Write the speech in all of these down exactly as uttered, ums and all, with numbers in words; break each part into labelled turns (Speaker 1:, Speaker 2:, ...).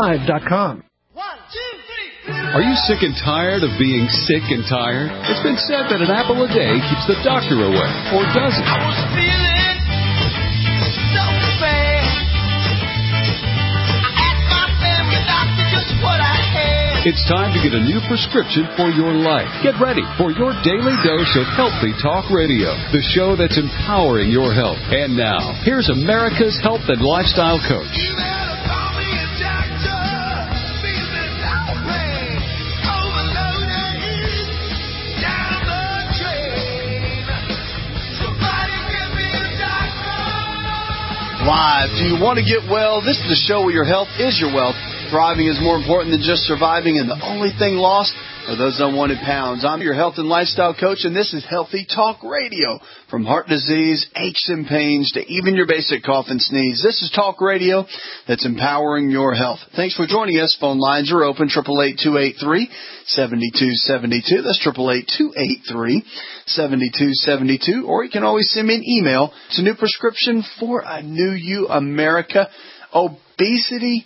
Speaker 1: live dot com.
Speaker 2: One, two, three.
Speaker 3: Are you sick and tired of being sick and tired? It's been said that an apple a day keeps the doctor away, or does it?
Speaker 2: I was feeling so bad. I asked my family doctor just what I had.
Speaker 3: It's time to get a new prescription for your life. Get ready for your daily dose of Healthy Talk Radio, the show that's empowering your health. And now, here's America's health and lifestyle coach.
Speaker 2: You better call me a doctor. Feeling so bad. Overloaded. Down the drain. Somebody give me a doctor.
Speaker 4: Live. Do you want to get well? This is the show where your health is your wealth. Thriving is more important than just surviving, and the only thing lost are those unwanted pounds. I'm your health and lifestyle coach, and this is Healthy Talk Radio. From heart disease, aches and pains, to even your basic cough and sneeze. This is talk radio that's empowering your health. Thanks for joining us. Phone lines are open, eight eight eight, two eight three, seven two seven two. That's eight eight eight, two eight three, seven two seven two. Or you can always send me an email. It's a new prescription for a new you, America. Obesity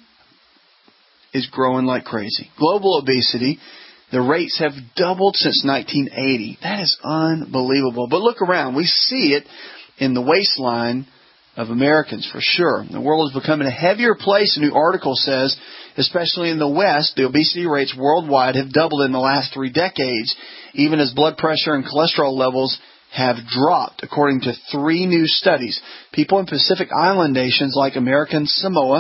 Speaker 4: is growing like crazy. Global obesity, the rates have doubled since nineteen eighty. That is unbelievable. But look around. We see it in the waistline of Americans for sure. The world is becoming a heavier place, a new article says, especially in the West. The obesity rates worldwide have doubled in the last three decades, even as blood pressure and cholesterol levels have dropped, according to three new studies. People in Pacific Island nations like American Samoa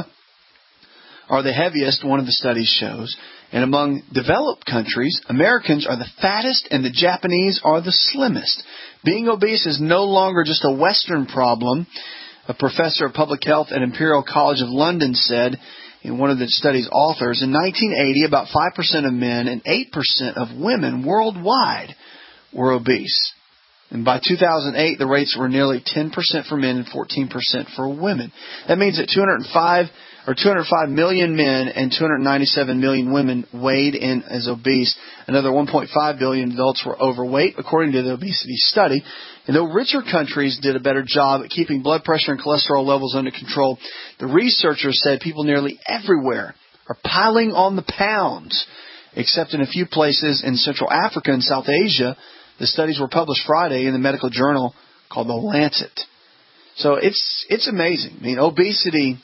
Speaker 4: are the heaviest, one of the studies shows. And among developed countries, Americans are the fattest and the Japanese are the slimmest. Being obese is no longer just a Western problem. A professor of public health at Imperial College of London said in one of the study's authors, in nineteen eighty, about five percent of men and eight percent of women worldwide were obese. And by two thousand eight, the rates were nearly ten percent for men and fourteen percent for women. That means that two hundred five or two hundred five million men and two hundred ninety-seven million women weighed in as obese. Another one point five billion adults were overweight, according to the obesity study. And though richer countries did a better job at keeping blood pressure and cholesterol levels under control, the researchers said people nearly everywhere are piling on the pounds, except in a few places in Central Africa and South Asia. The studies were published Friday in the medical journal called The Lancet. So it's it's amazing. I mean, obesity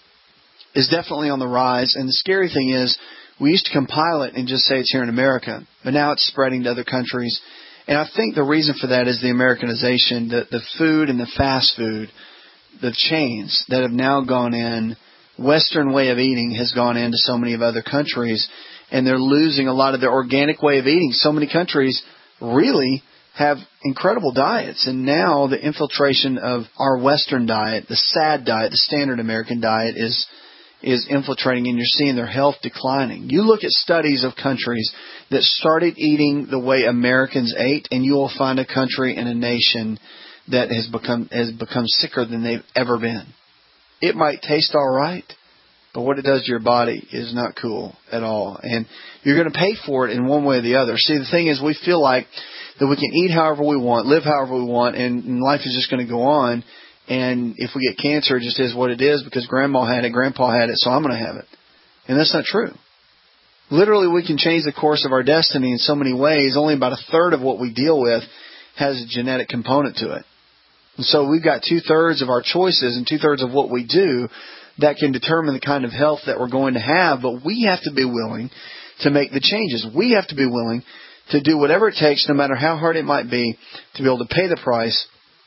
Speaker 4: is definitely on the rise, and the scary thing is we used to compile it and just say it's here in America, but now it's spreading to other countries. And I think the reason for that is the Americanization, the, the food and the fast food, the chains that have now gone in. Western way of eating has gone into so many of other countries, and they're losing a lot of their organic way of eating. So many countries really have incredible diets, and now the infiltration of our Western diet, the SAD diet, the standard American diet, is is infiltrating, and you're seeing their health declining. You look at studies of countries that started eating the way Americans ate, and you will find a country and a nation that has become has become sicker than they've ever been. It might taste all right, but what it does to your body is not cool at all. And you're going to pay for it in one way or the other. See, the thing is, we feel like that we can eat however we want, live however we want, and, and life is just going to go on. And if we get cancer, it just is what it is because Grandma had it, Grandpa had it, so I'm going to have it. And that's not true. Literally, we can change the course of our destiny in so many ways. Only about a third of what we deal with has a genetic component to it. And so we've got two-thirds of our choices and two-thirds of what we do that can determine the kind of health that we're going to have. But we have to be willing to make the changes. We have to be willing to do whatever it takes, no matter how hard it might be, to be able to pay the price,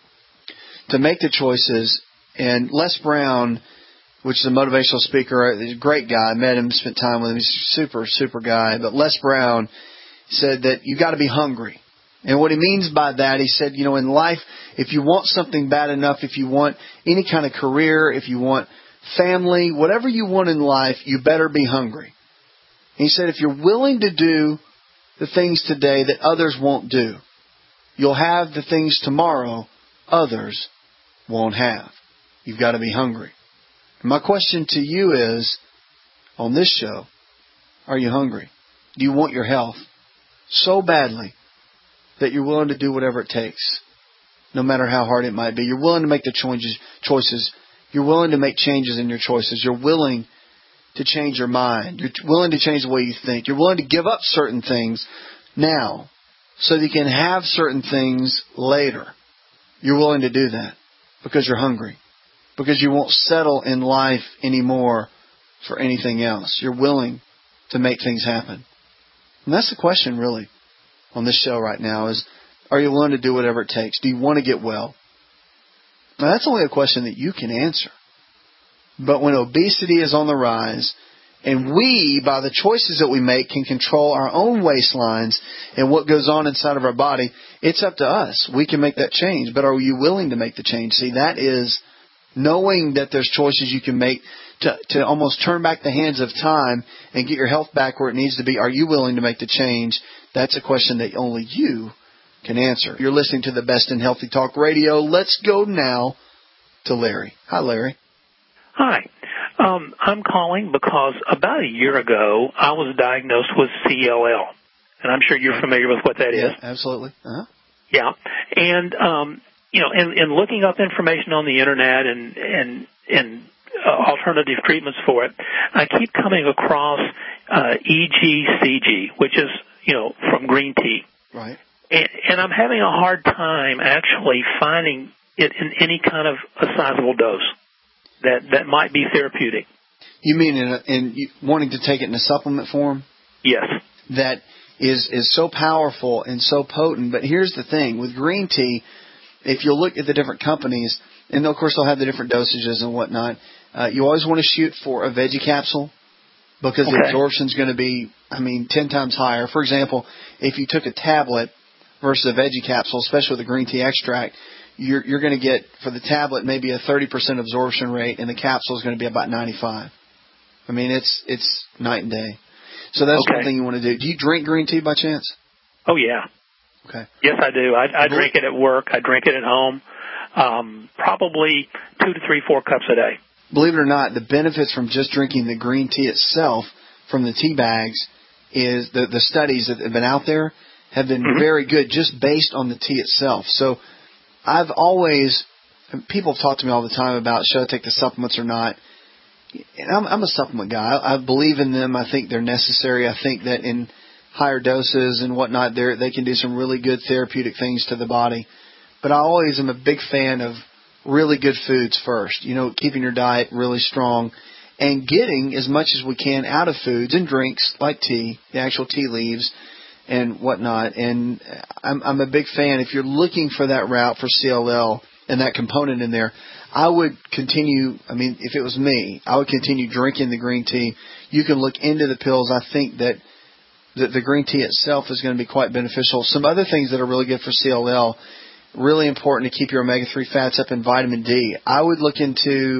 Speaker 4: to make the choices. And Les Brown, which is a motivational speaker, he's a great guy. I met him, spent time with him. He's a super, super guy. But Les Brown said that you got to be hungry. And what he means by that, he said, you know, in life, if you want something bad enough, if you want any kind of career, if you want family, whatever you want in life, you better be hungry. And he said, if you're willing to do the things today that others won't do, you'll have the things tomorrow others won't have. You've got to be hungry. And my question to you is, on this show, are you hungry? Do you want your health so badly that you're willing to do whatever it takes, no matter how hard it might be? You're willing to make the choices. choices. You're willing to make changes in your choices. You're willing to change your mind. You're willing to change the way you think. You're willing to give up certain things now so that you can have certain things later. You're willing to do that because you're hungry, because you won't settle in life anymore for anything else. You're willing to make things happen. And that's the question really on this show right now is, are you willing to do whatever it takes? Do you want to get well? Now that's only a question that you can answer. But when obesity is on the rise, and we, by the choices that we make, can control our own waistlines and what goes on inside of our body, it's up to us. We can make that change. But are you willing to make the change? See, that is knowing that there's choices you can make to, to almost turn back the hands of time and get your health back where it needs to be. Are you willing to make the change? That's a question that only you can answer. You're listening to the Best in Healthy Talk Radio. Let's go now to Larry. Hi, Larry.
Speaker 1: Hi. Um, I'm calling because about a year ago, I was diagnosed with C L L, and I'm sure you're familiar with what that
Speaker 4: yeah,
Speaker 1: is.
Speaker 4: Absolutely. Uh-huh.
Speaker 1: Yeah, and um, you know, in, in looking up information on the internet and and and uh, alternative treatments for it, I keep coming across uh, E G C G, which is you know from green tea.
Speaker 4: Right.
Speaker 1: And, and I'm having a hard time actually finding it in any kind of a sizable dose that that might be therapeutic.
Speaker 4: You mean in, a, in you, wanting to take it in a supplement form?
Speaker 1: Yes.
Speaker 4: That is is so powerful and so potent. But here's the thing. With green tea, if you look at the different companies, and of course they'll have the different dosages and whatnot, uh, you always want to shoot for a veggie capsule because
Speaker 1: okay.
Speaker 4: the absorption is going to be, I mean, ten times higher. For example, if you took a tablet versus a veggie capsule, especially with the green tea extract, you're, you're going to get, for the tablet, maybe a thirty percent absorption rate, and the capsule is going to be about ninety-five. I mean, it's it's night and day. So that's
Speaker 1: okay.
Speaker 4: one thing you want to do. Do you drink green tea by chance?
Speaker 1: Oh, yeah.
Speaker 4: Okay.
Speaker 1: Yes, I do. I, I drink it at work. I drink it at home. Um, probably two to three, four cups a day.
Speaker 4: Believe it or not, the benefits from just drinking the green tea itself from the tea bags is the, the studies that have been out there have been mm-hmm. very good just based on the tea itself. So I've always, people have talked to me all the time about should I take the supplements or not. And I'm, I'm a supplement guy. I, I believe in them. I think they're necessary. I think that in higher doses and whatnot, they they can do some really good therapeutic things to the body. But I always am a big fan of really good foods first. You know, keeping your diet really strong and getting as much as we can out of foods and drinks like tea, the actual tea leaves and whatnot. And I'm, I'm a big fan. If you're looking for that route for C L L and that component in there, I would continue, I mean, if it was me, I would continue drinking the green tea. You can look into the pills. I think that the, the green tea itself is going to be quite beneficial. Some other things that are really good for C L L, really important to keep your omega three fats up and vitamin D. I would look into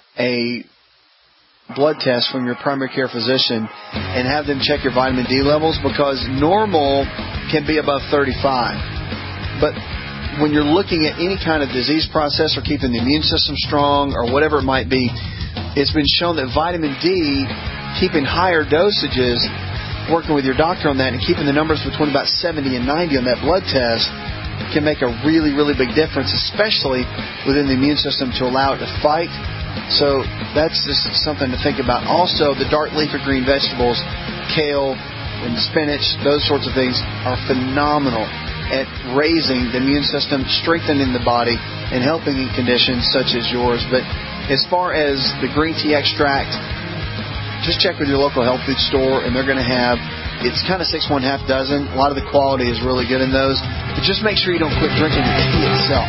Speaker 4: a blood test from your primary care physician and have them check your vitamin D levels because normal can be above thirty-five. But when you're looking at any kind of disease process or keeping the immune system strong or whatever it might be, it's been shown that vitamin D, keeping higher dosages, working with your doctor on that and keeping the numbers between about seventy and ninety on that blood test can make a really, really big difference, especially within the immune system to allow it to fight. So that's just something to think about. Also, the dark leafy green vegetables, kale and spinach, those sorts of things are phenomenal at raising the immune system, strengthening the body, and helping in conditions such as yours. But as far as the green tea extract, just check with your local health food store, and they're going to have, it's kind of six, one half dozen. A lot of the quality is really good in those. But just make sure you don't quit drinking the tea itself.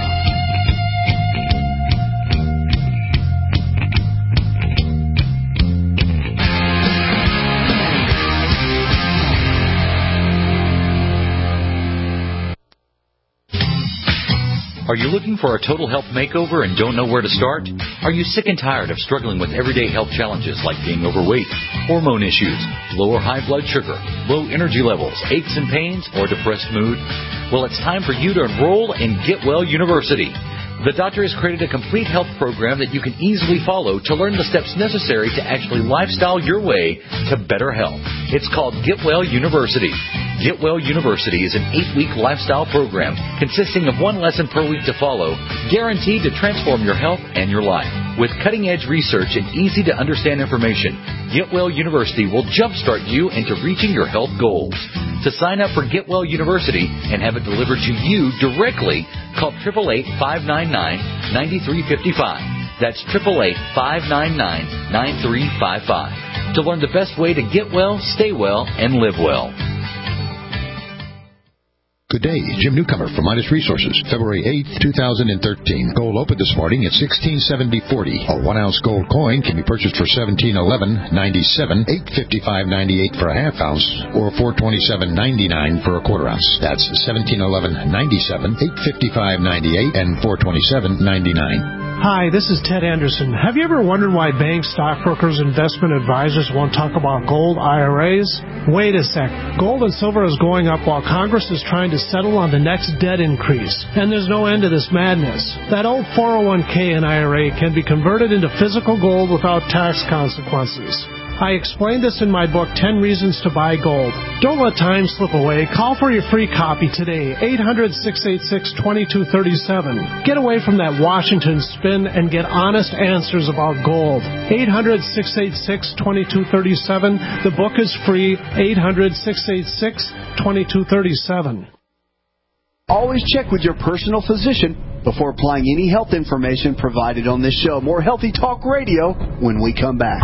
Speaker 5: Are you looking for a total health makeover and don't know where to start? Are you sick and tired of struggling with everyday health challenges like being overweight, hormone issues, low or high blood sugar, low energy levels, aches and pains, or depressed mood? Well, it's time for you to enroll in Get Well University. The doctor has created a complete health program that you can easily follow to learn the steps necessary to actually lifestyle your way to better health. It's called Get Well University. Get Well University is an eight-week lifestyle program consisting of one lesson per week to follow, guaranteed to transform your health and your life. With cutting-edge research and easy-to-understand information, Get Well University will jumpstart you into reaching your health goals. To sign up for Get Well University and have it delivered to you directly, call eight eight eight, five nine nine, nine three five five. That's eight eight eight, five nine nine, nine three five five. To learn the best way to get well, stay well, and live well.
Speaker 6: Good day, Jim Newcomer from Midas Resources. February eighth, two thousand thirteen. Gold opened this morning at sixteen seventy forty. A one-ounce gold coin can be purchased for seventeen eleven ninety-seven, eight fifty-five ninety-eight for a half ounce, or four twenty-seven ninety-nine for a quarter ounce. That's seventeen eleven ninety-seven, eight fifty-five ninety-eight, and four twenty-seven ninety-nine.
Speaker 7: Hi, this is Ted Anderson. Have you ever wondered why banks, stockbrokers, investment advisors won't talk about gold I R As? Wait a sec. Gold and silver is going up while Congress is trying to settle on the next debt increase. And there's no end to this madness. That old four oh one k and I R A can be converted into physical gold without tax consequences. I explained this in my book, ten Reasons to Buy Gold. Don't let time slip away. Call for your free copy today, eight hundred, six eight six, two two three seven. Get away from that Washington spin and get honest answers about gold. eight hundred, six eight six, two two three seven. The book is free, eight hundred, six eight six, two two three seven.
Speaker 4: Always check with your personal physician before applying any health information provided on this show. More Healthy Talk Radio when we come back.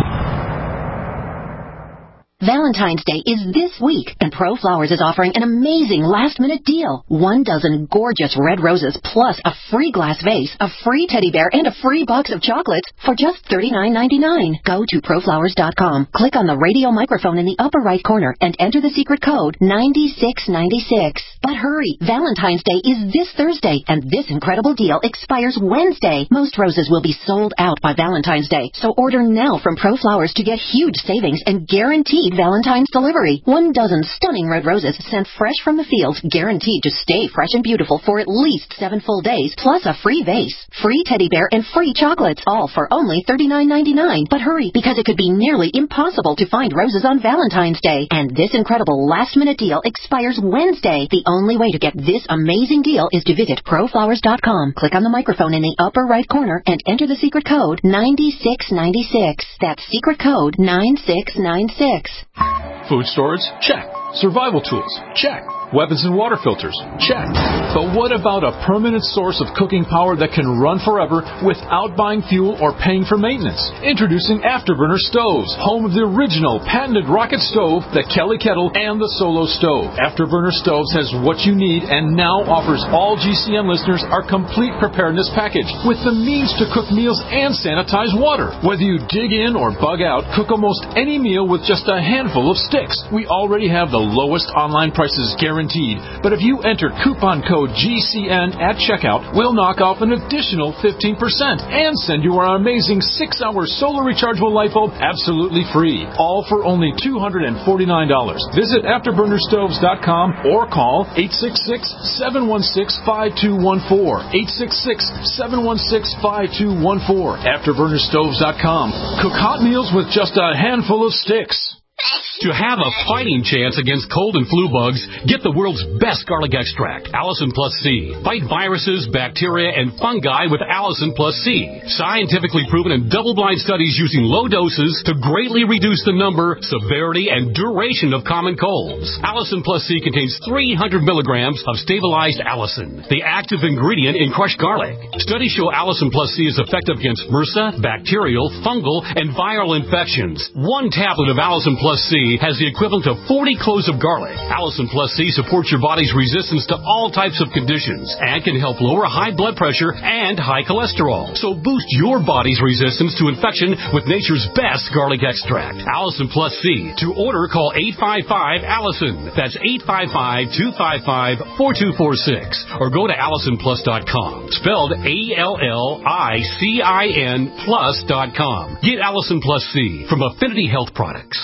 Speaker 8: Valentine's Day is this week, and ProFlowers is offering an amazing last-minute deal. One dozen gorgeous red roses plus a free glass vase, a free teddy bear, and a free box of chocolates for just thirty-nine ninety-nine. Go to pro flowers dot com, click on the radio microphone in the upper right corner, and enter the secret code nine six nine six. But hurry, Valentine's Day is this Thursday, and this incredible deal expires Wednesday. Most roses will be sold out by Valentine's Day, so order now from ProFlowers to get huge savings and guaranteed Valentine's delivery. One dozen stunning red roses sent fresh from the fields, guaranteed to stay fresh and beautiful for at least seven full days, plus a free vase, free teddy bear, and free chocolates, all for only thirty-nine ninety-nine. But hurry, because it could be nearly impossible to find roses on Valentine's Day. And this incredible last-minute deal expires Wednesday. The only way to get this amazing deal is to visit pro flowers dot com. Click on the microphone in the upper right corner and enter the secret code nine six nine six. That's secret code nine six nine six.
Speaker 9: Food storage? Check. Survival tools? Check. Weapons and water filters? Check. But what about a permanent source of cooking power that can run forever without buying fuel or paying for maintenance? Introducing Afterburner Stoves, home of the original patented rocket stove, the Kelly Kettle, and the Solo Stove. Afterburner Stoves has what you need and now offers all G C N listeners our complete preparedness package with the means to cook meals and sanitize water. Whether you dig in or bug out, cook almost any meal with just a handful of sticks. We already have the lowest online prices guaranteed. But if you enter coupon code G C N at checkout, we'll knock off an additional fifteen percent and send you our amazing six hour solar rechargeable light bulb absolutely free. All for only two hundred forty-nine dollars. Visit afterburner stoves dot com or call eight six six, seven one six, five two one four. eight six six, seven one six, five two one four. afterburner stoves dot com. Cook hot meals with just a handful of sticks.
Speaker 10: To have a fighting chance against cold and flu bugs, get the world's best garlic extract, Allison Plus C. Fight viruses, bacteria, and fungi with Allison Plus C. Scientifically proven in double-blind studies using low doses to greatly reduce the number, severity, and duration of common colds. Allison Plus C contains three hundred milligrams of stabilized allicin, the active ingredient in crushed garlic. Studies show Allison Plus C is effective against MRSA, bacterial, fungal, and viral infections. One tablet of Allison Plus C has the equivalent of forty cloves of garlic. Allison Plus C supports your body's resistance to all types of conditions and can help lower high blood pressure and high cholesterol. So boost your body's resistance to infection with nature's best garlic extract, Allison Plus C. To order, call eight five five, Allison. That's eight five five, two five five, four two four six. Or go to allison plus dot com. Spelled A L L I C I N plus dot com. Get Allison Plus C from Affinity Health Products.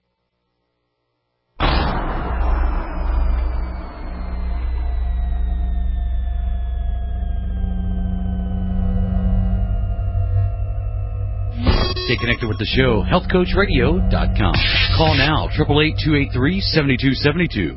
Speaker 5: Stay connected with the show, health coach radio dot com. Call now, eight eight eight, two eight three, seven two seven two.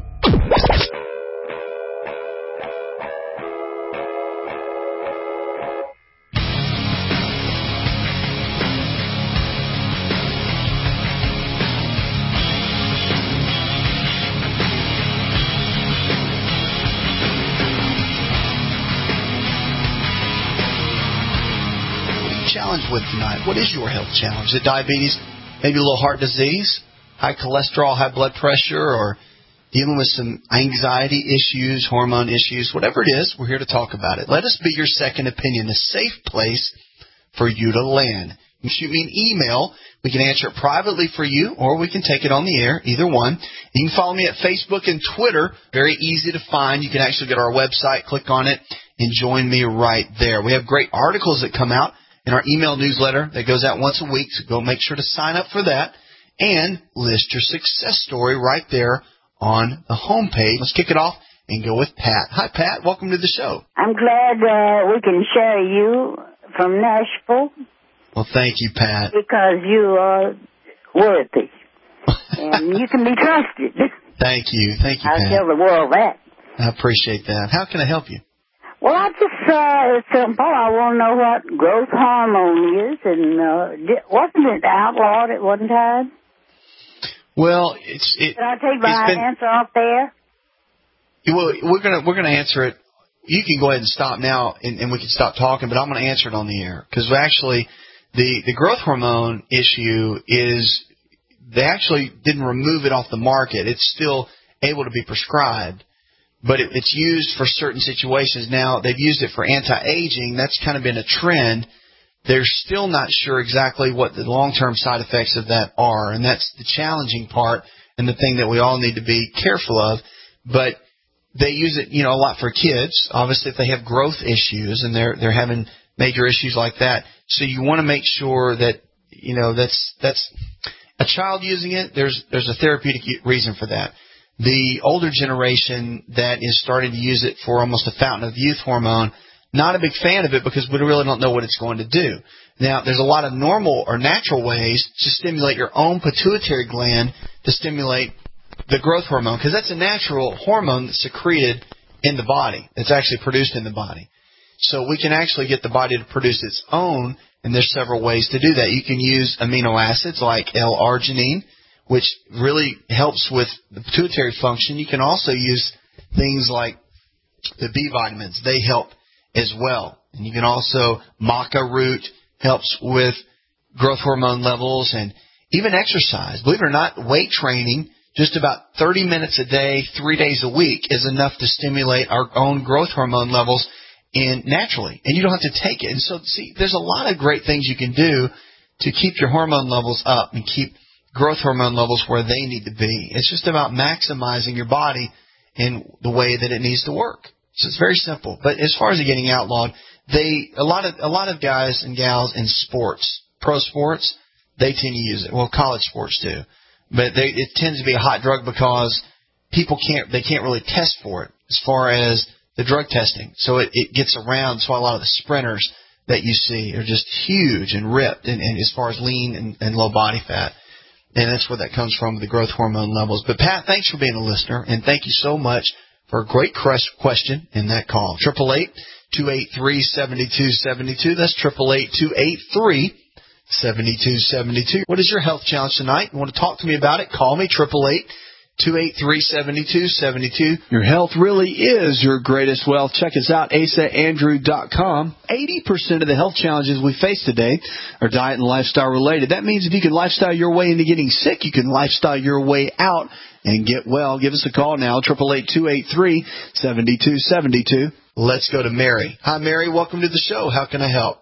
Speaker 4: challenged with tonight. What is your health challenge? Is it diabetes, maybe a little heart disease, high cholesterol, high blood pressure, or dealing with some anxiety issues, hormone issues, whatever it is, we're here to talk about it. Let us be your second opinion, a safe place for you to land. You can shoot me an email. We can answer it privately for you, or we can take it on the air, either one. You can follow me at Facebook and Twitter. Very easy to find. You can actually go to our website, click on it, and join me right there. We have great articles that come out in our email newsletter that goes out once a week, so go make sure to sign up for that and list your success story right there on the homepage. Let's kick it off and go with Pat. Hi, Pat. Welcome to the show.
Speaker 11: I'm glad uh, we can share you from Nashville.
Speaker 4: Well, thank you, Pat.
Speaker 11: Because you are worthy. And you can be trusted.
Speaker 4: Thank you. Thank you,
Speaker 11: I'll
Speaker 4: Pat.
Speaker 11: tell the world that.
Speaker 4: I appreciate that. How can I help you?
Speaker 11: Well, I just, uh, it's simple. I want to know what growth hormone is, and uh, di- wasn't it outlawed at one time?
Speaker 4: Well, it's it.
Speaker 11: Can I take my
Speaker 4: been,
Speaker 11: answer off there?
Speaker 4: Well, we're gonna we're gonna answer it. You can go ahead and stop now, and, and we can stop talking. But I'm going to answer it on the air because actually, the the growth hormone issue is they actually didn't remove it off the market. It's still able to be prescribed. But it, it's used for certain situations. Now, they've used it for anti-aging. That's kind of been a trend. They're still not sure exactly what the long-term side effects of that are, and that's the challenging part and the thing that we all need to be careful of. But they use it, you know, a lot for kids, obviously, if they have growth issues and they're they're having major issues like that. So you want to make sure that, you know, that's that's a child using it. There's there's a therapeutic reason for that. The older generation that is starting to use it for almost a fountain of youth hormone, not a big fan of it because we really don't know what it's going to do. Now, there's a lot of normal or natural ways to stimulate your own pituitary gland to stimulate the growth hormone, because that's a natural hormone that's secreted in the body. It's actually produced in the body. So we can actually get the body to produce its own, and there's several ways to do that. You can use amino acids like L-arginine, which really helps with the pituitary function. You can also use things like the B vitamins. They help as well. And you can also, maca root helps with growth hormone levels, and even exercise. Believe it or not, weight training, just about thirty minutes a day, three days a week, is enough to stimulate our own growth hormone levels in naturally. And you don't have to take it. And so, see, there's a lot of great things you can do to keep your hormone levels up and keep growth hormone levels where they need to be. It's just about maximizing your body in the way that it needs to work. So it's very simple. But as far as it getting outlawed, they a lot of a lot of guys and gals in sports, pro sports, they tend to use it. Well, college sports do, but they, it tends to be a hot drug because people can't they can't really test for it as far as the drug testing. So it, it gets around. That's why a lot of the sprinters that you see are just huge and ripped, and, and as far as lean and, and low body fat. And that's where that comes from, the growth hormone levels. But, Pat, thanks for being a listener, and thank you so much for a great question in that call. eight eight eight, two eight three, seven two seven two. That's eight eight eight, two eight three, seven two seven two. What is your health challenge tonight? You want to talk to me about it? Call me, eight eight eight, two eight three, seven two seven two. Your health really is your greatest wealth. Check us out, asa andrew dot com. eighty percent of the health challenges we face today are diet and lifestyle related. That means if you can lifestyle your way into getting sick, you can lifestyle your way out and get well. Give us a call now, eight eight eight, two eight three, seven two seven two. Let's go to Mary. Hi, Mary. Welcome to the show. How can I help?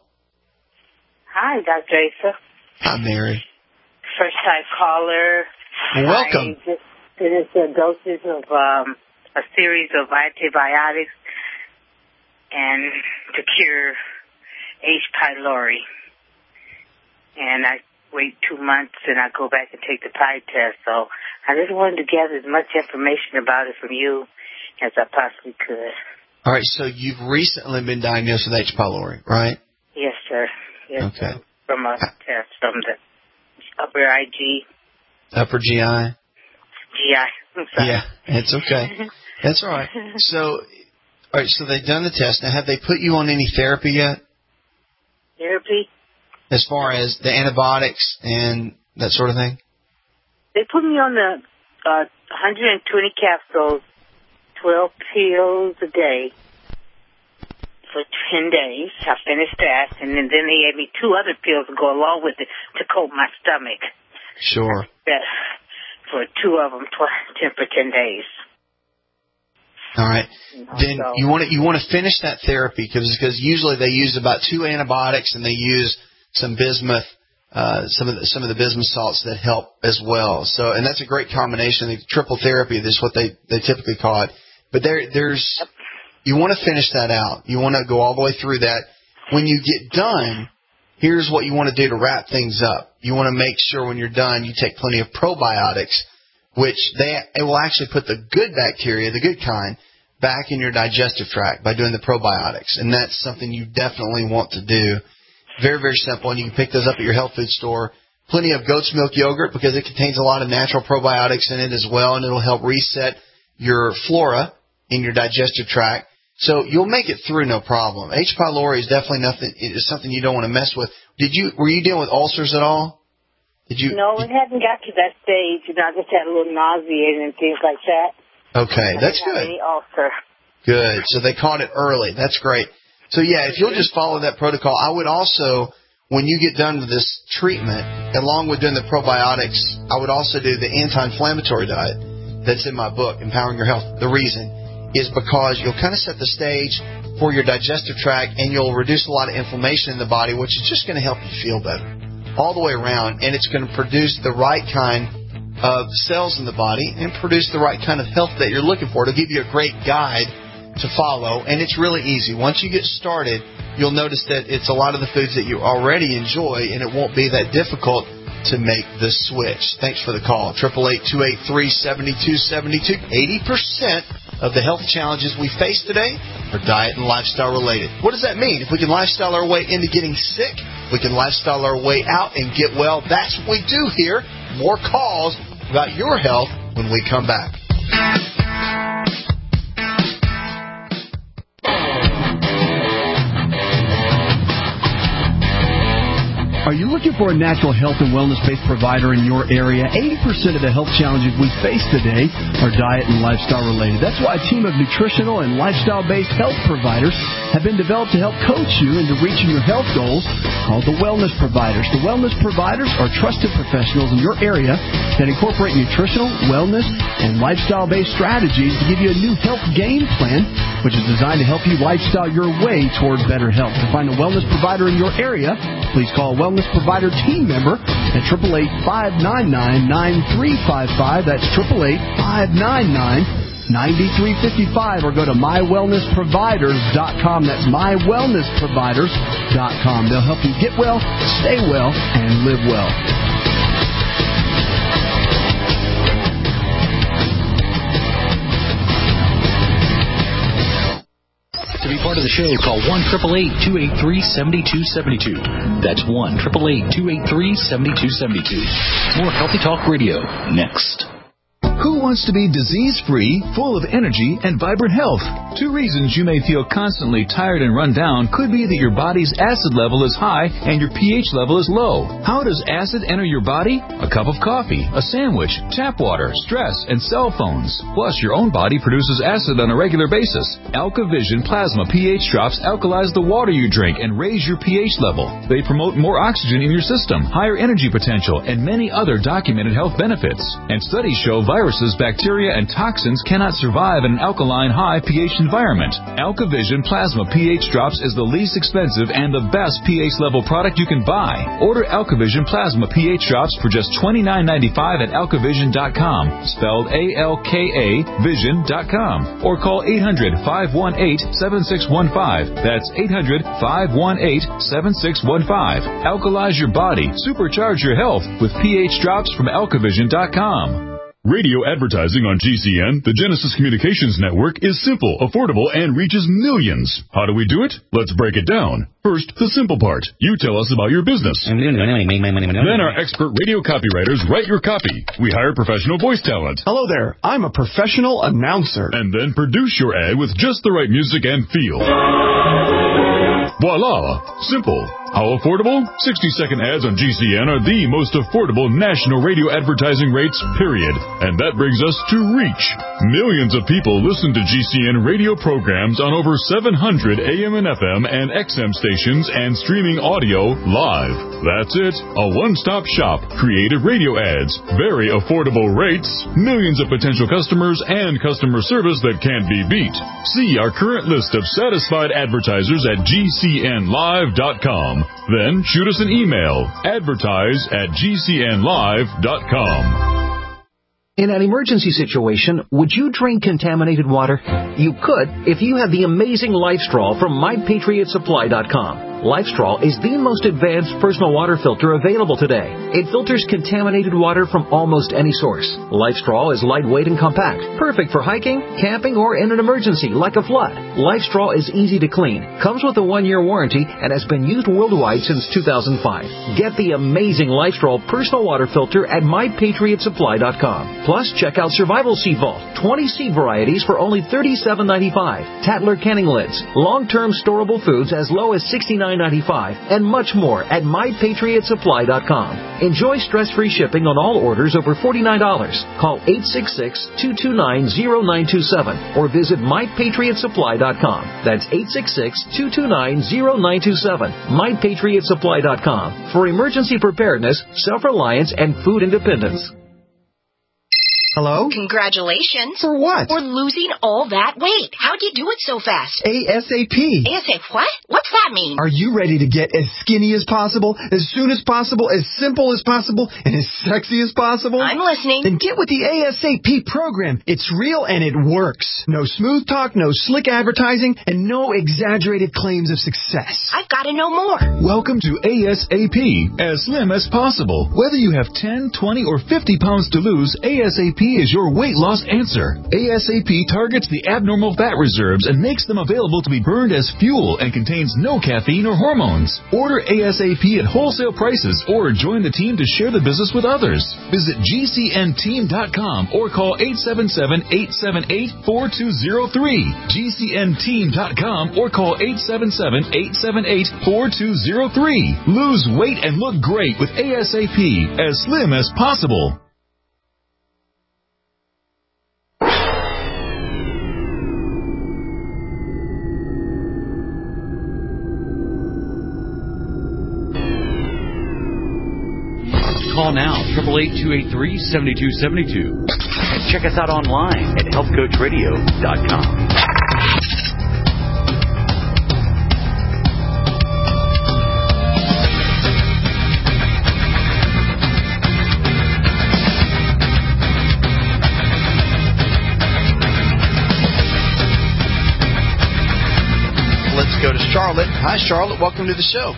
Speaker 12: Hi, Doctor Asa.
Speaker 4: Hi, Mary.
Speaker 12: First-time caller.
Speaker 4: Welcome.
Speaker 12: I just finished a dosage of um, a series of antibiotics and to cure H. pylori. And I wait two months and I go back and take the pie test. So I just wanted to gather as much information about it from you as I possibly could.
Speaker 4: All right, so you've recently been diagnosed with H. pylori, right?
Speaker 12: Yes, sir. Yes,
Speaker 4: okay.
Speaker 12: Sir. From a test from the upper I G.
Speaker 4: Upper G I?
Speaker 12: G I. I'm sorry.
Speaker 4: Yeah, it's okay. That's all right. So, all right, so they've done the test. Now, have they put you on any therapy yet?
Speaker 12: Therapy?
Speaker 4: As far as the antibiotics and that sort of thing?
Speaker 12: They put me on the uh, one hundred twenty capsules, twelve pills a day for ten days. I finished that, and then, then they gave me two other pills to go along with it to coat my stomach.
Speaker 4: Sure.
Speaker 12: That for two of them, tw- ten for ten days.
Speaker 4: All right.
Speaker 12: You know,
Speaker 4: then
Speaker 12: so.
Speaker 4: you want to you want to finish that therapy because because usually they use about two antibiotics and they use some bismuth, uh, some of the, some of the bismuth salts that help as well. So and that's a great combination. The triple therapy is what they, they typically call it. But there there's you want to finish that out. You want to go all the way through that. When you get done, here's what you want to do to wrap things up. You want to make sure when you're done you take plenty of probiotics, which they it will actually put the good bacteria, the good kind, back in your digestive tract by doing the probiotics. And that's something you definitely want to do. Very, very simple. And you can pick those up at your health food store. Plenty of goat's milk yogurt because it contains a lot of natural probiotics in it as well, and it'll help reset your flora in your digestive tract. So you'll make it through no problem. H. pylori is definitely nothing. It's something you don't want to mess with. Did you were you dealing with ulcers at all? Did you?
Speaker 12: No, it hadn't got to that stage. You know, I just had a little nausea and things like that.
Speaker 4: Okay, that's good.
Speaker 12: Any ulcer.
Speaker 4: Good. So they caught it early. That's great. So yeah, if you'll just follow that protocol, I would also, when you get done with this treatment, along with doing the probiotics, I would also do the anti-inflammatory diet that's in my book, Empowering Your Health. The reason is because you'll kind of set the stage for your digestive tract and you'll reduce a lot of inflammation in the body, which is just going to help you feel better all the way around, and it's going to produce the right kind of cells in the body and produce the right kind of health that you're looking for. It'll give you a great guide to follow, and it's really easy. Once you get started, you'll notice that it's a lot of the foods that you already enjoy, and it won't be that difficult to make the switch. Thanks for the call. eight eight eight, two eight three, seven two seven two. eighty percent of the health challenges we face today are diet and lifestyle related. What does that mean? If we can lifestyle our way into getting sick, we can lifestyle our way out and get well. That's what we do here. More calls about your health when we come back.
Speaker 13: Are you looking for a natural health and wellness-based provider in your area? eighty percent of the health challenges we face today are diet and lifestyle related. That's why a team of nutritional and lifestyle-based health providers have been developed to help coach you into reaching your health goals, called the Wellness Providers. The Wellness Providers are trusted professionals in your area that incorporate nutritional, wellness, and lifestyle-based strategies to give you a new health game plan, which is designed to help you lifestyle your way toward better health. To find a wellness provider in your area, please call a Wellness Provider team member at eight eight eight, five nine nine, nine three five five. That's eight eight eight, five nine nine, nine three five five. Or go to my wellness providers dot com. That's my wellness providers dot com. They'll help you get well, stay well, and live well.
Speaker 5: To be part of the show, call one eight eight eight, two eight three, seven two seven two. That's one eight eight eight, two eight three, seven two seven two. More Healthy Talk Radio next.
Speaker 14: Who wants to be disease-free, full of energy, and vibrant health? Two reasons you may feel constantly tired and run down could be that your body's acid level is high and your pH level is low. How does acid enter your body? A cup of coffee, a sandwich, tap water, stress, and cell phones. Plus, your own body produces acid on a regular basis. AlkaVision Plasma pH drops alkalize the water you drink and raise your pH level. They promote more oxygen in your system, higher energy potential, and many other documented health benefits. And studies show viruses, bacteria, and toxins cannot survive in an alkaline high pH environment. AlkaVision Plasma pH Drops is the least expensive and the best pH level product you can buy. Order AlkaVision Plasma pH Drops for just twenty-nine ninety-five at alkavision dot com, spelled A L K A vision dot com, or call eight hundred, five one eight, seven six one five. That's eight hundred, five one eight, seven six one five. Alkalize your body, supercharge your health with pH Drops from alkavision dot com.
Speaker 15: Radio advertising on G C N, the Genesis Communications Network, is simple, affordable, and reaches millions. How do we do it? Let's break it down. First, the simple part. You tell us about your business. Then our expert radio copywriters write your copy. We hire professional voice talent.
Speaker 16: Hello there. I'm a professional announcer.
Speaker 15: And then produce your ad with just the right music and feel. Voila! Simple. How affordable? sixty-second ads on G C N are the most affordable national radio advertising rates, period. And that brings us to reach. Millions of people listen to G C N radio programs on over seven hundred A M and F M and X M stations and streaming audio live. That's it. A one-stop shop. Creative radio ads. Very affordable rates. Millions of potential customers and customer service that can't be beat. See our current list of satisfied advertisers at G C N live dot com. Then shoot us an email, advertise at G C N live dot com.
Speaker 17: In an emergency situation, would you drink contaminated water? You could if you had the amazing LifeStraw from my patriot supply dot com. LifeStraw is the most advanced personal water filter available today. It filters contaminated water from almost any source. LifeStraw is lightweight and compact, perfect for hiking, camping, or in an emergency like a flood. LifeStraw is easy to clean, comes with a one-year warranty, and has been used worldwide since two thousand five. Get the amazing LifeStraw personal water filter at my patriot supply dot com. Plus, check out Survival Seed Vault, twenty seed varieties for only thirty-seven ninety-five. Tattler canning lids, long-term storable foods as low as sixty-nine ninety-five, and much more at my patriot supply dot com. Enjoy stress-free shipping on all orders over forty-nine dollars. Call eight six six, two two nine, zero nine two seven or visit my patriot supply dot com. That's eight six six, two two nine, zero nine two seven. my patriot supply dot com for emergency preparedness, self-reliance, and food independence.
Speaker 18: Hello?
Speaker 19: Congratulations.
Speaker 18: For what?
Speaker 19: For losing all that weight. How'd you do it so fast?
Speaker 18: ASAP.
Speaker 19: ASAP what? What's that mean?
Speaker 18: Are you ready to get as skinny as possible, as soon as possible, as simple as possible, and as sexy as possible?
Speaker 19: I'm listening.
Speaker 18: Then get with the ASAP program. It's real and it works. No smooth talk, no slick advertising, and no exaggerated claims of success.
Speaker 19: I've got to know more.
Speaker 14: Welcome to ASAP, as slim as possible. Whether you have ten, twenty, or fifty pounds to lose, ASAP is your weight loss answer. ASAP targets the abnormal fat reserves and makes them available to be burned as fuel and contains no caffeine or hormones. Order ASAP at wholesale prices or join the team to share the business with others. Visit G C N team dot com or call eight seven seven, eight seven eight, four two zero three. G C N team dot com or call eight seven seven, eight seven eight, four two zero three. Lose weight and look great with ASAP, as slim as possible.
Speaker 5: Call now, eight eight eight, two eight three, seven two seven two. And check us out online at health coach radio dot com.
Speaker 4: Let's go to Charlotte. Hi, Charlotte. Welcome to the show.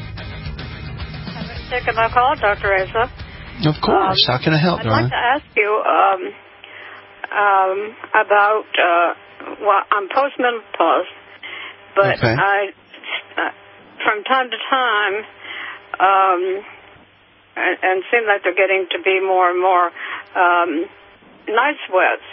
Speaker 20: Taking my call, Doctor Asa.
Speaker 4: Of course. Um, How can I help,
Speaker 20: I'd
Speaker 4: Donna?
Speaker 20: like to ask you um, um, about, uh, well, I'm postmenopause, but
Speaker 4: okay.
Speaker 20: I, uh, from time to time, um, and, and seem like they're getting to be more and more um, night sweats.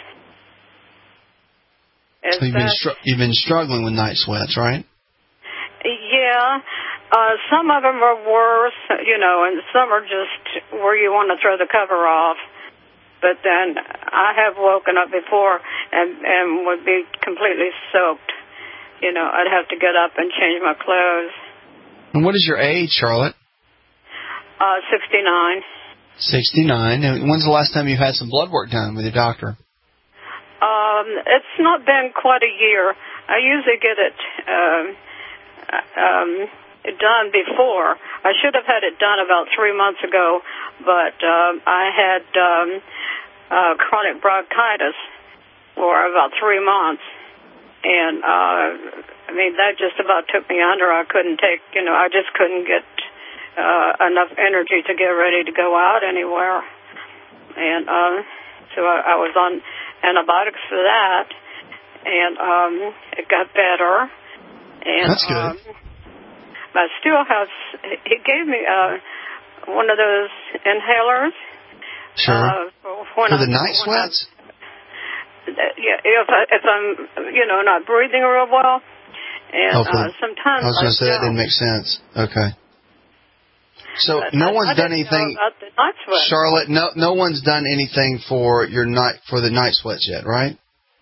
Speaker 20: Is
Speaker 4: so you've been,
Speaker 20: that,
Speaker 4: str- you've been struggling with night sweats, right?
Speaker 20: Yeah. Uh, some of them are worse, you know, and some are just where you want to throw the cover off. But then I have woken up before and, and would be completely soaked. You know, I'd have to get up and change my clothes.
Speaker 4: And what is your age, Charlotte?
Speaker 20: Uh, sixty-nine.
Speaker 4: sixty-nine. And when's the last time you had some blood work done with your doctor?
Speaker 20: Um, it's not been quite a year. I usually get it um, um, done before. I should have had it done about three months ago, but um, I had um, uh, chronic bronchitis for about three months. And, uh, I mean, that just about took me under. I couldn't take, you know, I just couldn't get uh, enough energy to get ready to go out anywhere. And uh, so I, I was on antibiotics for that, and um, it got better. And,
Speaker 4: That's good.
Speaker 20: Um, I still have, he gave me uh, one of those inhalers.
Speaker 4: Sure.
Speaker 20: Uh, for
Speaker 4: for the
Speaker 20: I,
Speaker 4: night sweats?
Speaker 20: I, yeah, if, I, if I'm, you know, not breathing real well. And
Speaker 4: oh, for,
Speaker 20: uh, sometimes
Speaker 4: I was going to say
Speaker 20: I
Speaker 4: that didn't make sense. Okay. So
Speaker 20: But
Speaker 4: no
Speaker 20: I,
Speaker 4: one's
Speaker 20: I
Speaker 4: done
Speaker 20: didn't
Speaker 4: anything,
Speaker 20: know about the night sweats.
Speaker 4: Charlotte. No, no one's done anything for your night for the night sweats yet, right?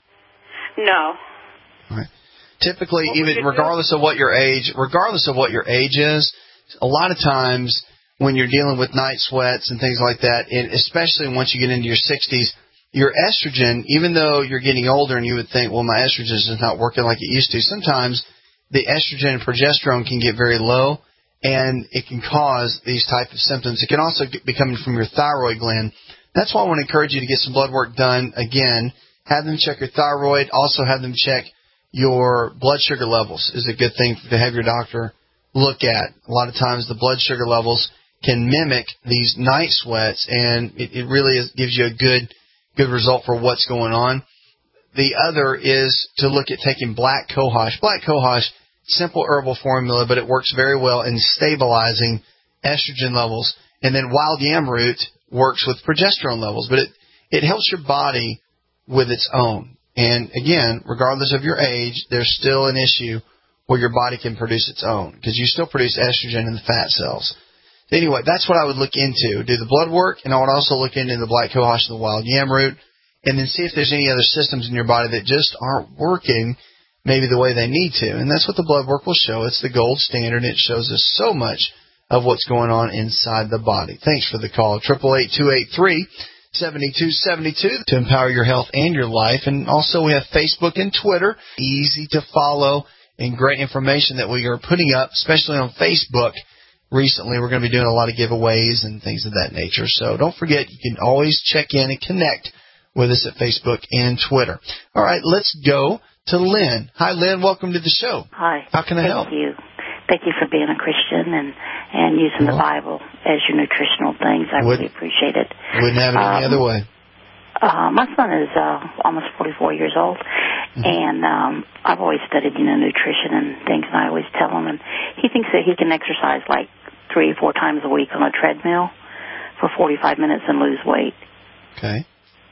Speaker 20: No.
Speaker 4: Right. Typically,
Speaker 20: What would
Speaker 4: even
Speaker 20: you
Speaker 4: regardless of what your age, regardless of what your age is, a lot of times when you're dealing with night sweats and things like that, and especially once you get into your sixties, your estrogen, even though you're getting older and you would think, well, my estrogen is not working like it used to, sometimes the estrogen and progesterone can get very low, and it can cause these type of symptoms. It can also be coming from your thyroid gland. That's why I want to encourage you to get some blood work done again. Have them check your thyroid. Also have them check your blood sugar levels is a good thing to have your doctor look at. A lot of times the blood sugar levels can mimic these night sweats, and it, it really is, gives you a good good result for what's going on. The other is to look at taking black cohosh. Black cohosh, simple herbal formula, but it works very well in stabilizing estrogen levels. And then wild yam root works with progesterone levels, but it, it helps your body with its own. And again, regardless of your age, there's still an issue where your body can produce its own, because you still produce estrogen in the fat cells. Anyway, that's what I would look into. Do the blood work, and I would also look into the black cohosh and the wild yam root, and then see if there's any other systems in your body that just aren't working maybe the way they need to. And that's what the blood work will show. It's the gold standard. It shows us so much of what's going on inside the body. Thanks for the call. eight eight eight, two eight three, seven two seven two to empower your health and your life. And also we have Facebook and Twitter. Easy to follow and great information that we are putting up, especially on Facebook. Recently, we're going to be doing a lot of giveaways and things of that nature. So don't forget, you can always check in and connect with us at Facebook and Twitter. All right, let's go to Lynn. Hi, Lynn. Welcome to the show.
Speaker 21: Hi.
Speaker 4: How can I
Speaker 21: Thank
Speaker 4: help?
Speaker 21: Thank you. Thank you for being a Christian and, and using well, the Bible as your nutritional things. I would, really appreciate it.
Speaker 4: Wouldn't have it um, any other way.
Speaker 21: Uh, my son is uh, almost forty-four years old, mm-hmm. and um, I've always studied, you know, nutrition and things, and I always tell him, and he thinks that he can exercise like three or four times a week on a treadmill for forty-five minutes and lose weight.
Speaker 4: Okay.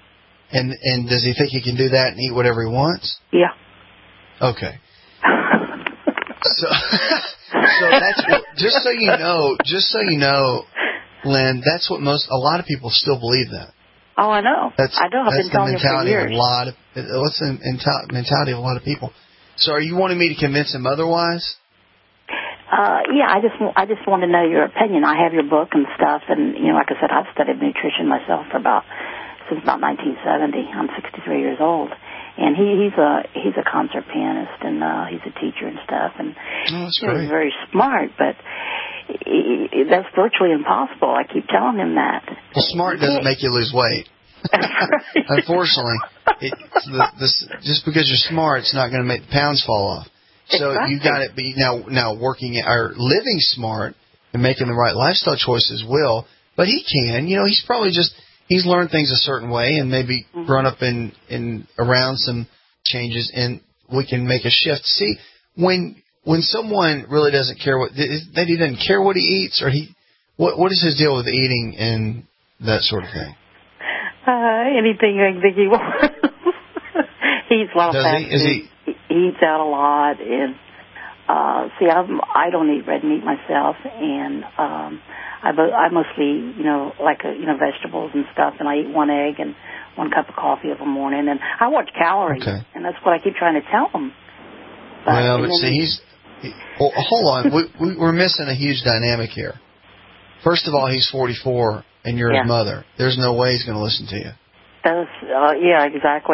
Speaker 4: And and does he think he can do that and eat whatever he wants?
Speaker 21: Yeah.
Speaker 4: Okay. so, so that's what, just so you know, just so you know, Lynn, that's what most a lot of people still believe that.
Speaker 21: Oh, I know.
Speaker 4: That's,
Speaker 21: I know. I've
Speaker 4: that's
Speaker 21: been telling
Speaker 4: the mentality
Speaker 21: you for years.
Speaker 4: of a lot of what's the mentality of a lot of people. So, are you wanting me to convince him otherwise?
Speaker 21: Uh, yeah, I just I just want to know your opinion. I have your book and stuff, and you know, like I said, I've studied nutrition myself for about since about nineteen seventy. I'm sixty-three years old, and he, he's a he's a concert pianist, and uh, he's a teacher and stuff, and
Speaker 4: oh, that's
Speaker 21: you know,
Speaker 4: great.
Speaker 21: he's very smart, but he, he, that's virtually impossible. I keep telling him that.
Speaker 4: Well, smart doesn't make you lose weight. Unfortunately, it, the, this, just because you're smart, it's not going to make the pounds fall off. So
Speaker 21: exactly.
Speaker 4: you got to be now now working or living smart and making the right lifestyle choices will. But he can, you know, he's probably just he's learned things a certain way and maybe mm-hmm. grown up in in around some changes, and we can make a shift. See, when when someone really doesn't care what that he doesn't care what he eats, or he what what is his deal with eating and that sort of thing?
Speaker 21: Uh, anything I think he wants. He eats a lot of
Speaker 4: Does
Speaker 21: fast
Speaker 4: he? Is
Speaker 21: food.
Speaker 4: he?
Speaker 21: He eats out a lot, and uh, see, I'm, I don't eat red meat myself, and um, I, I mostly, you know, like uh, you know, vegetables and stuff, and I eat one egg and one cup of coffee every morning, and I watch calories,
Speaker 4: okay.
Speaker 21: and that's what I keep trying to tell him. But,
Speaker 4: well, but see,
Speaker 21: he,
Speaker 4: he's he, well, hold on, we, we, we're missing a huge dynamic here. First of all, he's forty-four, and you're
Speaker 21: yeah.
Speaker 4: his mother. There's no way he's going to listen to you.
Speaker 21: That's uh, yeah, exactly.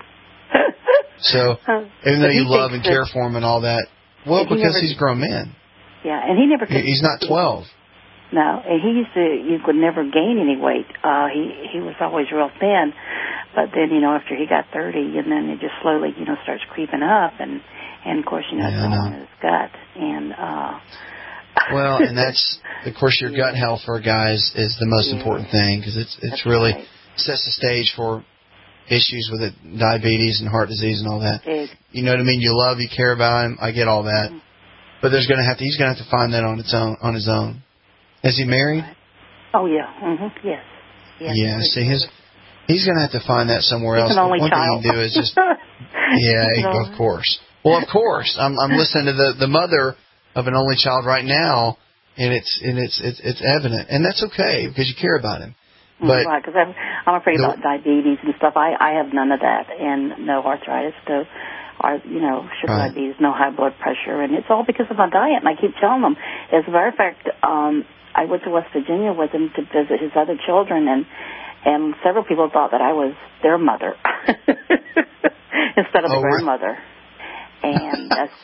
Speaker 4: So, even though you love and care for him and all that, well,
Speaker 21: he
Speaker 4: because
Speaker 21: never,
Speaker 4: he's a grown man.
Speaker 21: Yeah, and he never. Could,
Speaker 4: he's not twelve.
Speaker 21: No, and he used to. You could never gain any weight. Uh, he he was always real thin, but then you know after he got thirty, and then it just slowly you know starts creeping up, and and of course you know
Speaker 4: yeah,
Speaker 21: it's all in his gut, and. uh
Speaker 4: Well, and that's of course your gut health for guys is the most
Speaker 21: yeah.
Speaker 4: important thing, because it's it's
Speaker 21: that's
Speaker 4: really
Speaker 21: right.
Speaker 4: sets the stage for issues with it, diabetes and heart disease and all that.
Speaker 21: Big.
Speaker 4: You know what I mean? You love, you care about him. I get all that,
Speaker 21: Mm-hmm.
Speaker 4: but there's gonna have to he's gonna have to find that on its own on his own. Is he married?
Speaker 21: Oh yeah. Mm-hmm. Yes. yes.
Speaker 4: Yeah. See his. He's gonna have to find that somewhere
Speaker 21: He's
Speaker 4: else.
Speaker 21: An only
Speaker 4: One
Speaker 21: child.
Speaker 4: thing you do is just. Yeah,
Speaker 21: no.
Speaker 4: of course. Well, of course. I'm I'm listening to the the mother of an only child right now,
Speaker 3: and it's and it's it's, it's evident, and that's okay because you care about him. But
Speaker 21: right, because I'm, I'm afraid
Speaker 3: the,
Speaker 21: about diabetes and stuff. I, I have none of that, and no arthritis, no, or, you know, sugar
Speaker 3: right.
Speaker 21: diabetes, no high blood pressure, and it's all because of my diet. And I keep telling them. As a matter of fact, um, I went to West Virginia with him to visit his other children, and and several people thought that I was their mother instead of
Speaker 3: oh,
Speaker 21: the grandmother. And that's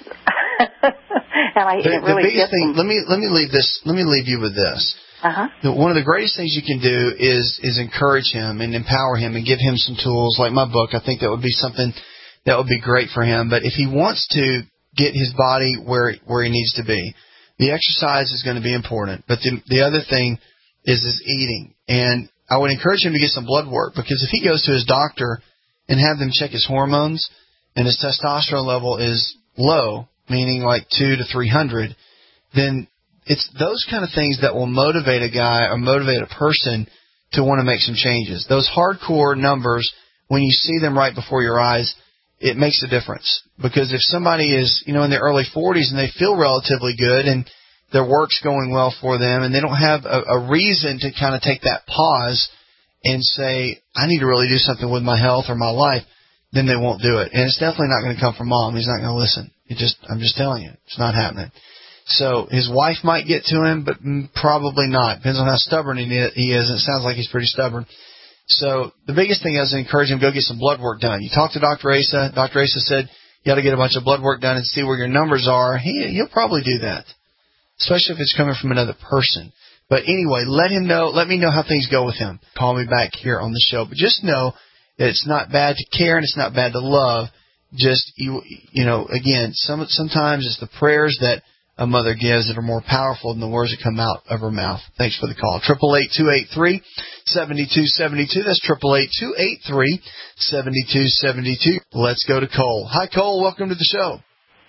Speaker 21: and I
Speaker 3: the,
Speaker 21: it really
Speaker 3: the biggest thing.
Speaker 21: them.
Speaker 3: Let me let me leave this. Let me leave you with this.
Speaker 21: Uh-huh.
Speaker 3: One of the greatest things you can do is is encourage him and empower him and give him some tools like my book. I think that would be something that would be great for him. But if he wants to get his body where where he needs to be, the exercise is going to be important. But the the other thing is his eating. And I would encourage him to get some blood work, because if he goes to his doctor and have them check his hormones and his testosterone level is low, meaning like two to three hundred, then it's those kind of things that will motivate a guy or motivate a person to want to make some changes. Those hardcore numbers, when you see them right before your eyes, it makes a difference. Because if somebody is, you know, in their early forties and they feel relatively good and their work's going well for them and they don't have a, a reason to kind of take that pause and say, I need to really do something with my health or my life, then they won't do it. And it's definitely not going to come from mom. He's not going to listen. It just, I'm just telling you, it's not happening. So his wife might get to him, but probably not. Depends on how stubborn he is. It sounds like he's pretty stubborn. So the biggest thing is to encourage him to go get some blood work done. You talk to Doctor Asa. Doctor Asa said you got to get a bunch of blood work done and see where your numbers are. He, he'll probably do that, especially if it's coming from another person. But anyway, let him know. Let me know how things go with him. Call me back here on the show. But just know that it's not bad to care and it's not bad to love. Just, you, you know, again, some sometimes it's the prayers that a mother gives that are more powerful than the words that come out of her mouth. Thanks for the call. eight eight eight, two eight three, seven two seven two. That's eight eight eight, two eight three, seven two seven two. Let's go to Cole. Hi, Cole. Welcome to the show.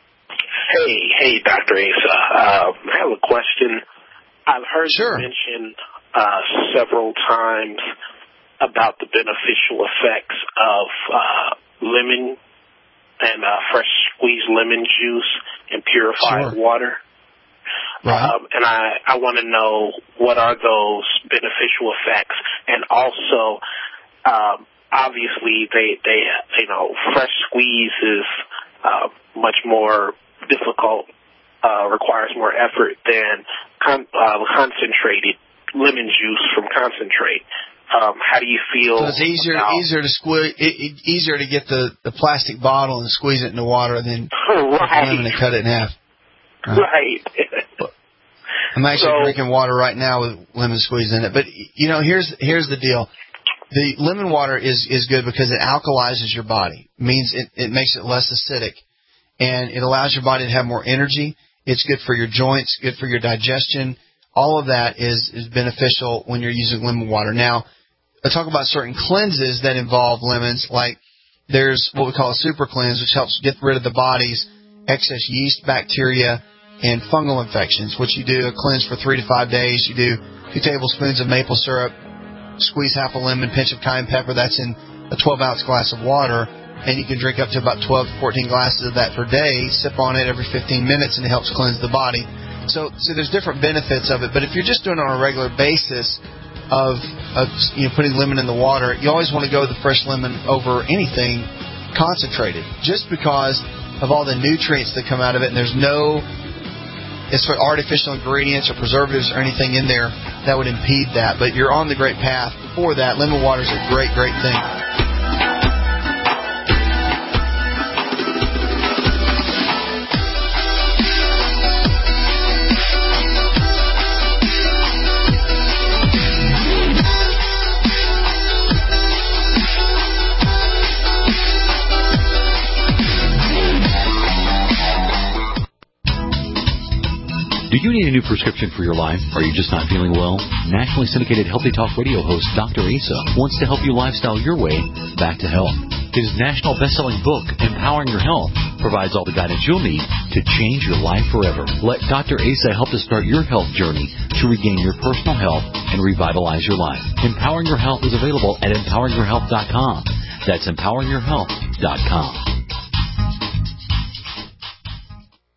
Speaker 22: Hey, hey, Doctor Asa. Uh, I have a question. I've heard
Speaker 3: sure.
Speaker 22: you mention uh, several times about the beneficial effects of uh, lemon and uh, fresh squeezed lemon juice and purified
Speaker 3: sure.
Speaker 22: water.
Speaker 3: Right.
Speaker 22: Um, and I, I want to know what are those beneficial effects, and also, um, obviously, they, they, you know, fresh squeeze is uh, much more difficult, uh, requires more effort than con- uh, concentrated lemon juice from concentrate. Um, how do you feel?
Speaker 3: So it's easier
Speaker 22: about,
Speaker 3: easier to squeeze, it, it, easier to get the, the plastic bottle and squeeze it in the water than
Speaker 22: right.
Speaker 3: lemon and cut it in half. Right.
Speaker 22: right.
Speaker 3: I'm actually
Speaker 22: so,
Speaker 3: drinking water right now with lemon squeeze in it. But you know, here's here's the deal: the lemon water is is good because it alkalizes your body. It means it it makes it less acidic, and it allows your body to have more energy. It's good for your joints, good for your digestion. All of that is is beneficial when you're using lemon water. Now, I talk about certain cleanses that involve lemons, like there's what we call a super cleanse, which helps get rid of the body's excess yeast, bacteria, and fungal infections, which you do a cleanse for three to five days. You do two tablespoons of maple syrup, squeeze half a lemon, pinch of cayenne pepper. That's in a twelve-ounce glass of water, and you can drink up to about twelve to fourteen glasses of that per day, sip on it every fifteen minutes, and it helps cleanse the body. So, so there's different benefits of it, but if you're just doing it on a regular basis, Of, of you know putting lemon in the water, you always want to go with the fresh lemon over anything concentrated, just because of all the nutrients that come out of it. And there's no, as for artificial ingredients or preservatives or anything in there that would impede that. But you're on the great path. For that, lemon water is a great, great thing.
Speaker 5: Do you need a new prescription for your life? Are you just not feeling well? Nationally syndicated Healthy Talk radio host Doctor Asa wants to help you lifestyle your way back to health. His national best-selling book, Empowering Your Health, provides all the guidance you'll need to change your life forever. Let Doctor Asa help to start your health journey to regain your personal health and revitalize your life. Empowering Your Health is available at empowering your health dot com. That's empowering your health dot com.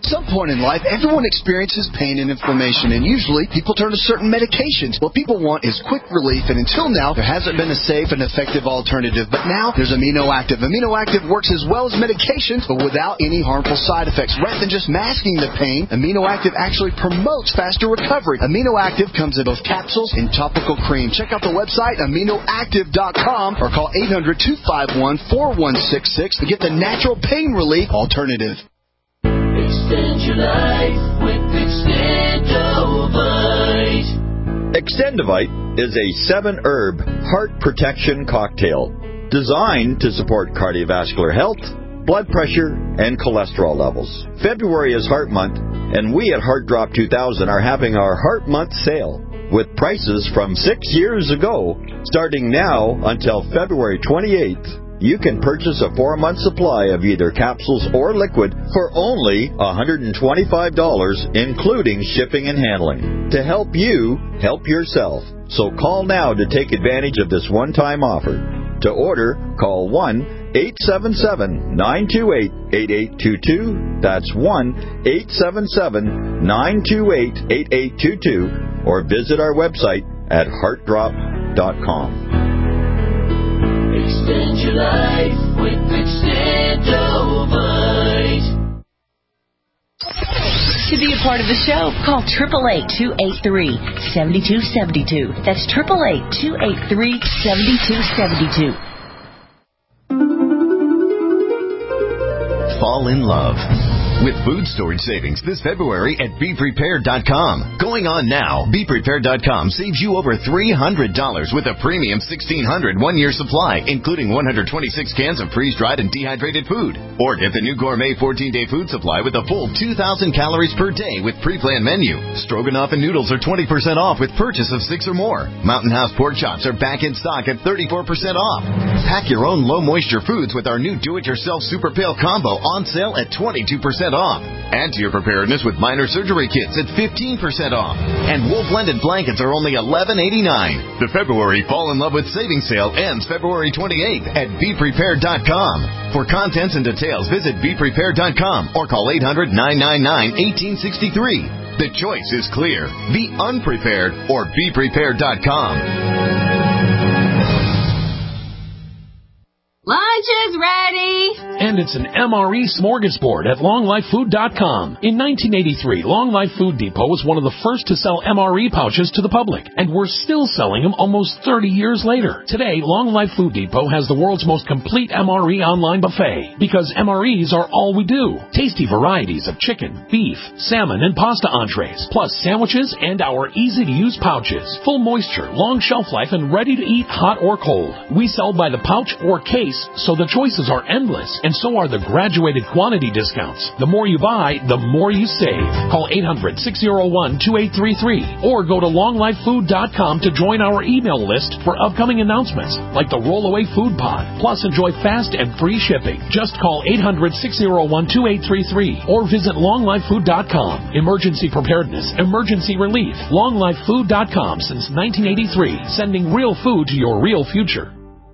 Speaker 4: At some point in life, everyone experiences pain and inflammation, and usually people turn to certain medications. What people want is quick relief, and until now, there hasn't been a safe and effective alternative. But now, there's Amino Active. Amino Active works as well as medications, but without any harmful side effects. Rather than just masking the pain, Amino Active actually promotes faster recovery. Amino Active comes in both capsules and topical cream. Check out the website, amino active dot com, or call eight hundred, two five one, four one six six to get the natural pain relief alternative.
Speaker 1: Extend your life with Extendovite.
Speaker 2: Extendovite is a seven-herb heart protection cocktail designed to support cardiovascular health, blood pressure, and cholesterol levels. February is Heart Month, and we at Heart Drop two thousand are having our Heart Month sale with prices from six years ago. Starting now until February twenty-eighth, you can purchase a four-month supply of either capsules or liquid for only one hundred twenty-five dollars, including shipping and handling, to help you help yourself. So call now to take advantage of this one-time offer. To order, call one eight seven seven, nine two eight, eight eight two two. That's one eight seven seven, nine two eight, eight eight two two. Or visit our website at heart drop dot com.
Speaker 1: Extend your life with Extendovite.
Speaker 23: To be a part of the show, call eight eight eight, two eight three, seven two seven two. That's eight eight eight, two eight three, seven two seven two.
Speaker 24: Fall in love with food storage savings this February at be prepared dot com. Going on now, be prepared dot com saves you over three hundred dollars with a premium sixteen hundred one-year supply, including one hundred twenty-six cans of freeze-dried and dehydrated food. Or get the new gourmet fourteen-day food supply with a full two thousand calories per day with pre-planned menu. Stroganoff and noodles are twenty percent off with purchase of six or more. Mountain House pork chops are back in stock at thirty-four percent off. Pack your own low-moisture foods with our new do-it-yourself Super Pail Combo on sale at twenty-two percent off. Add to your preparedness with minor surgery kits at fifteen percent off. And wool blended blankets are only eleven eighty-nine. The February Fall in Love with Savings Sale ends February twenty-eighth at be prepared dot com. For contents and details, visit be prepared dot com or call eight hundred, nine nine nine, one eight six three. The choice is clear. Be unprepared or be prepared dot com.
Speaker 25: Lunch is ready!
Speaker 26: And it's an M R E smorgasbord at long life food dot com. In nineteen eighty-three, Long Life Food Depot was one of the first to sell M R E pouches to the public, and we're still selling them almost thirty years later. Today, Long Life Food Depot has the world's most complete M R E online buffet, because M R Es are all we do. Tasty varieties of chicken, beef, salmon, and pasta entrees, plus sandwiches and our easy-to-use pouches. Full moisture, long shelf life, and ready to eat hot or cold. We sell by the pouch or case, so the choices are endless, and so are the graduated quantity discounts. The more you buy, the more you save. Call eight hundred, six oh one, two eight three three or go to long life food dot com to join our email list for upcoming announcements like the Rollaway Food Pod. Plus, enjoy fast and free shipping. Just call eight hundred, six oh one, two eight three three or visit long life food dot com. Emergency preparedness, emergency relief. long life food dot com since nineteen eighty-three, sending real food to your real future.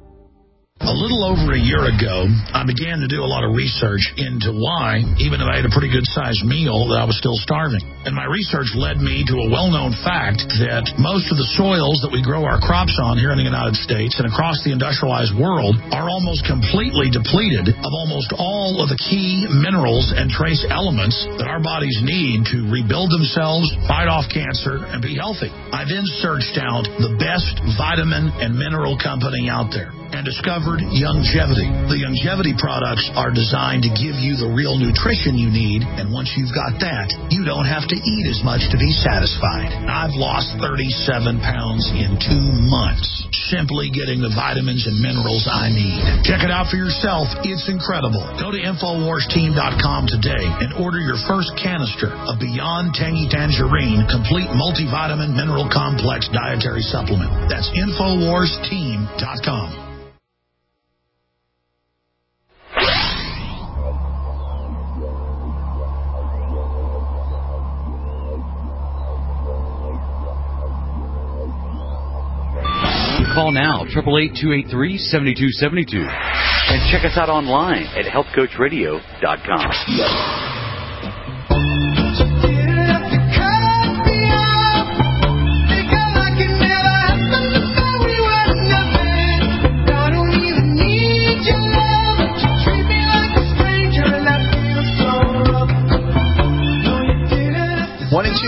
Speaker 27: A little over a year ago, I began to do a lot of research into why, even if I ate a pretty good-sized meal, that I was still starving. And my research led me to a well-known fact that most of the soils that we grow our crops on here in the United States and across the industrialized world are almost completely depleted of almost all of the key minerals and trace elements that our bodies need to rebuild themselves, fight off cancer, and be healthy. I then searched out the best vitamin and mineral company out there and discovered Youngevity. The Youngevity products are designed to give you the real nutrition you need, and once you've got that, you don't have to eat as much to be satisfied. I've lost thirty-seven pounds in two months, simply getting the vitamins and minerals I need. Check it out for yourself. It's incredible. Go to infowars team dot com today and order your first canister of Beyond Tangy Tangerine Complete Multivitamin Mineral Complex Dietary Supplement. That's infowars team dot com.
Speaker 5: Call now, eight eight eight, two eight three, seven two seven two. And check us out online at health coach radio dot com.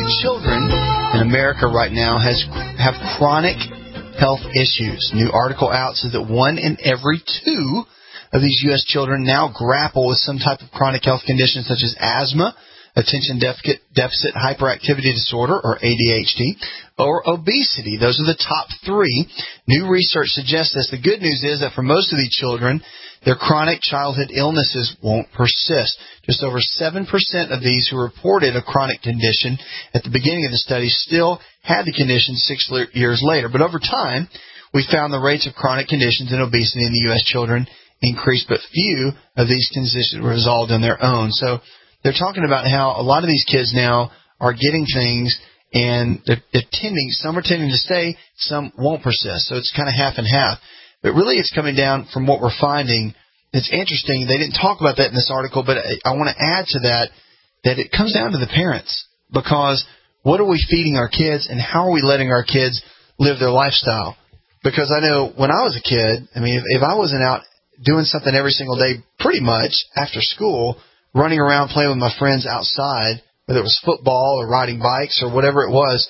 Speaker 3: children in America right now has have chronic health issues. New article out says that one in every two of these U S children now grapple with some type of chronic health condition such as asthma, attention deficit, deficit hyperactivity disorder, or A D H D, or obesity. Those are the top three. New research suggests this. The good news is that for most of these children, their chronic childhood illnesses won't persist. Just over seven percent of these who reported a chronic condition at the beginning of the study still had the condition six years later. But over time, we found the rates of chronic conditions and obesity in the U S children increased, but few of these conditions were resolved on their own. So they're talking about how a lot of these kids now are getting things and they're, they're tending, some are tending to stay, some won't persist. So it's kind of half and half. But really it's coming down from what we're finding. It's interesting. They didn't talk about that in this article, but I, I want to add to that that it comes down to the parents, because what are we feeding our kids and how are we letting our kids live their lifestyle? Because I know when I was a kid, I mean, if, if I wasn't out doing something every single day pretty much after school, running around playing with my friends outside, whether it was football or riding bikes or whatever it was,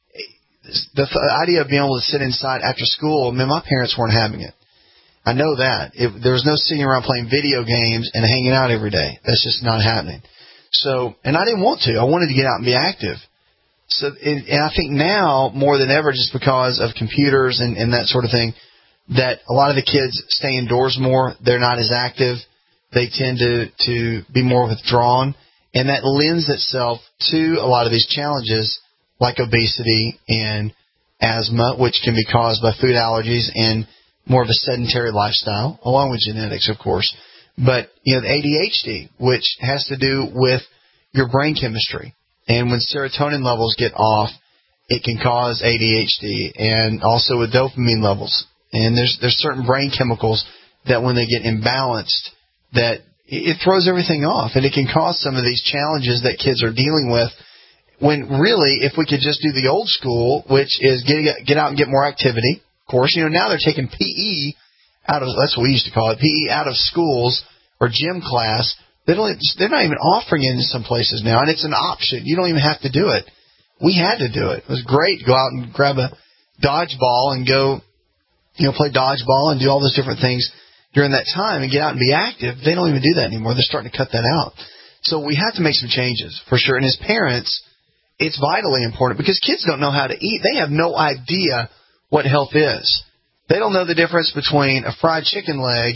Speaker 3: the th- idea of being able to sit inside after school, I mean, my parents weren't having it. I know that. It, there was no sitting around playing video games and hanging out every day. That's just not happening. So, and I didn't want to. I wanted to get out and be active. So, and, and I think now, more than ever, just because of computers and, and that sort of thing, that a lot of the kids stay indoors more. They're not as active. They tend to, to be more withdrawn. And that lends itself to a lot of these challenges like obesity and asthma, which can be caused by food allergies and more of a sedentary lifestyle, along with genetics, of course. But, you know, the A D H D, which has to do with your brain chemistry. And when serotonin levels get off, it can cause A D H D, and also with dopamine levels. And there's there's certain brain chemicals that when they get imbalanced, that it throws everything off, and it can cause some of these challenges that kids are dealing with. When really, if we could just do the old school, which is get get out and get more activity. Of course, you know, now they're taking P E out of, that's what we used to call it, P E out of schools or gym class. They don't, they're not even offering it in some places now, and it's an option. You don't even have to do it. We had to do it. It was great to go out and grab a dodgeball and go, you know, play dodgeball and do all those different things during that time and get out and be active. They don't even do that anymore. They're starting to cut that out. So we have to make some changes for sure. And as parents, it's vitally important because kids don't know how to eat. They have no idea what health is. They don't know the difference between a fried chicken leg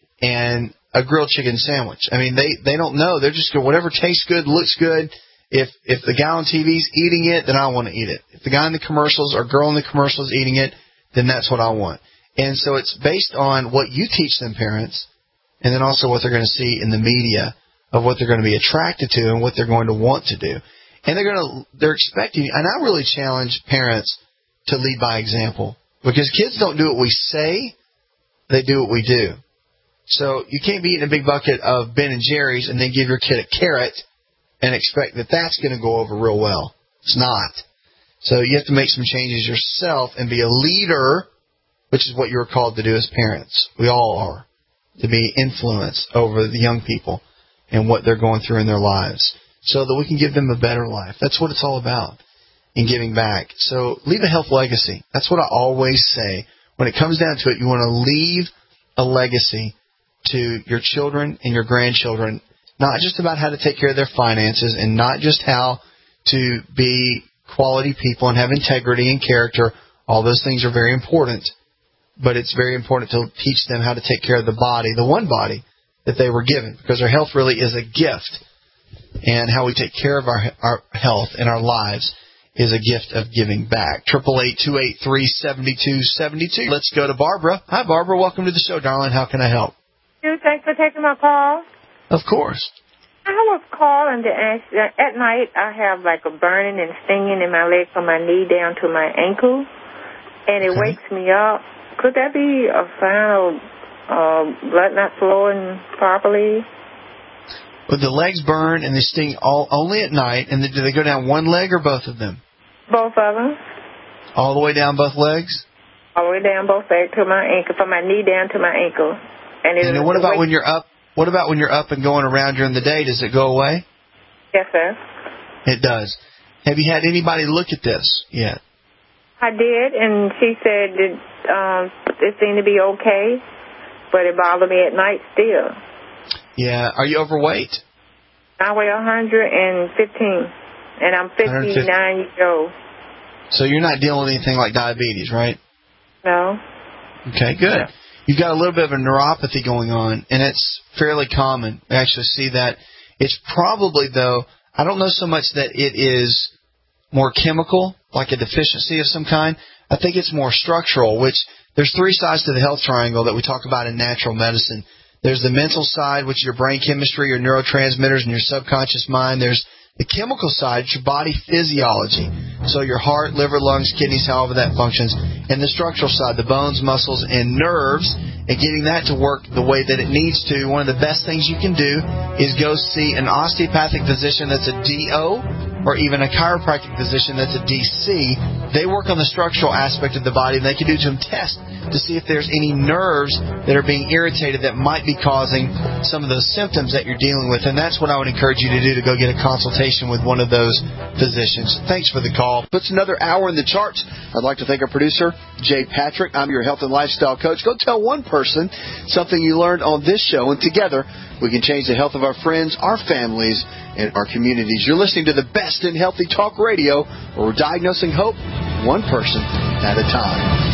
Speaker 3: and a grilled chicken sandwich. I mean, they, they don't know. They're just going, whatever tastes good, looks good. If if the guy on T V's eating it, then I want to eat it. If the guy in the commercials or girl in the commercials is eating it, then that's what I want. And so it's based on what you teach them, parents, and then also what they're going to see in the media of what they're going to be attracted to and what they're going to want to do. And they're going to, they're expecting, and I really challenge parents to lead by example, because kids don't do what we say, they do what we do. So you can't be eating a big bucket of Ben and Jerry's and then give your kid a carrot and expect that that's going to go over real well. It's not. So you have to make some changes yourself and be a leader, which is what you're called to do as parents. We all are, to be influence over the young people and what they're going through in their lives so that we can give them a better life. That's what it's all about in giving back. So leave a health legacy. That's what I always say. When it comes down to it, you want to leave a legacy to your children and your grandchildren, not just about how to take care of their finances and not just how to be quality people and have integrity and character. All those things are very important, but it's very important to teach them how to take care of the body, the one body that they were given, because our health really is a gift, and how we take care of our our health and our lives is a gift of giving back. Triple eight two eight three seventy two seventy two. Let's go to Barbara. Hi, Barbara. Welcome to the show, darling. How can I help?
Speaker 6: Thanks for taking my call.
Speaker 3: Of course.
Speaker 6: I was calling to ask, uh, at night I have like a burning and stinging in my leg from my knee down to my ankle, and it okay. wakes me up. Could that be a sign of uh, blood not flowing properly?
Speaker 3: Would the legs burn and they sting all only at night, and do they go down one leg or both of them?
Speaker 6: Both of them.
Speaker 3: All the way down both legs?
Speaker 6: All the way down both legs to my ankle, from my knee down to my ankle. And,
Speaker 3: and what about when you're up? What about when you're up and going around during the day? Does it go away?
Speaker 6: Yes, sir.
Speaker 3: It does. Have you had anybody look at this yet?
Speaker 6: I did, and she said that um, it seemed to be okay, but it bothered me at night still.
Speaker 3: Yeah. Are you overweight?
Speaker 6: I weigh one hundred fifteen, and I'm fifty-nine years old.
Speaker 3: So you're not dealing with anything like diabetes, right?
Speaker 6: No.
Speaker 3: Okay, good. You've got a little bit of a neuropathy going on, and it's fairly common. We actually see that. It's probably, though, I don't know so much that it is more chemical, like a deficiency of some kind. I think it's more structural, which there's three sides to the health triangle that we talk about in natural medicine. There's the mental side, which is your brain chemistry, your neurotransmitters, and your subconscious mind. There's the chemical side, it's your body physiology. So your heart, liver, lungs, kidneys, however that functions. And the structural side, the bones, muscles, and nerves, and getting that to work the way that it needs to. One of the best things you can do is go see an osteopathic physician that's a D O, or even a chiropractic physician that's a D C. They work on the structural aspect of the body, and they can do some tests to see if there's any nerves that are being irritated that might be causing some of those symptoms that you're dealing with. And that's what I would encourage you to do, to go get a consultation with one of those physicians. Thanks for the call.
Speaker 4: Puts another hour in the charts. I'd like to thank our producer, Jay Patrick. I'm your health and lifestyle coach. Go tell one person something you learned on this show, and together we can change the health of our friends, our families, and our communities. You're listening to the best in healthy talk radio, where we're diagnosing hope one person at a time.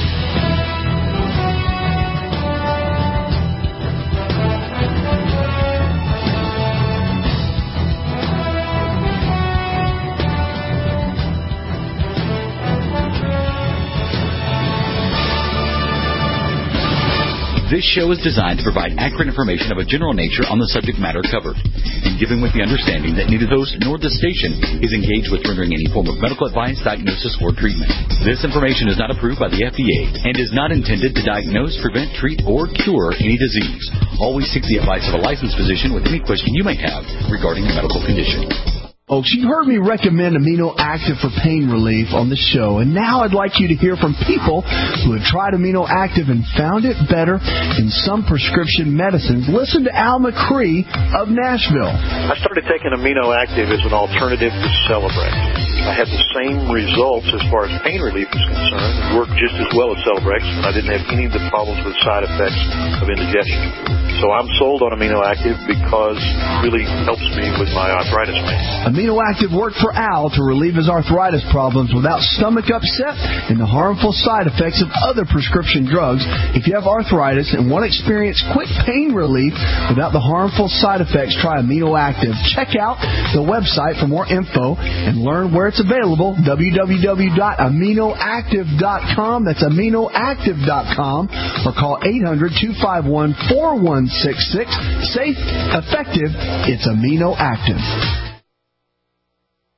Speaker 5: This show is designed to provide accurate information of a general nature on the subject matter covered, and given with the understanding that neither the host nor the station is engaged with rendering any form of medical advice, diagnosis, or treatment. This information is not approved by the F D A and is not intended to diagnose, prevent, treat, or cure any disease. Always seek the advice of a licensed physician with any question you may have regarding a medical condition.
Speaker 18: Folks, you've heard me recommend Amino Active for pain relief on the show, and now I'd like you to hear from people who have tried Amino Active and found it better than some prescription medicines. Listen to Al McCree of Nashville.
Speaker 7: I started taking Amino Active as an alternative to Celebrex. I had the same results as far as pain relief is concerned. It worked just as well as Celebrex, and I didn't have any of the problems with side effects of indigestion. So I'm sold on Amino Active because it really helps me with my arthritis pain.
Speaker 18: Amino Active worked for Al to relieve his arthritis problems without stomach upset and the harmful side effects of other prescription drugs. If you have arthritis and want to experience quick pain relief without the harmful side effects, try Amino Active. Check out the website for more info and learn where it's available, w w w dot amino active dot com. That's amino active dot com, or call eight hundred, two five one, four one six six. Safe, effective, it's Amino Active.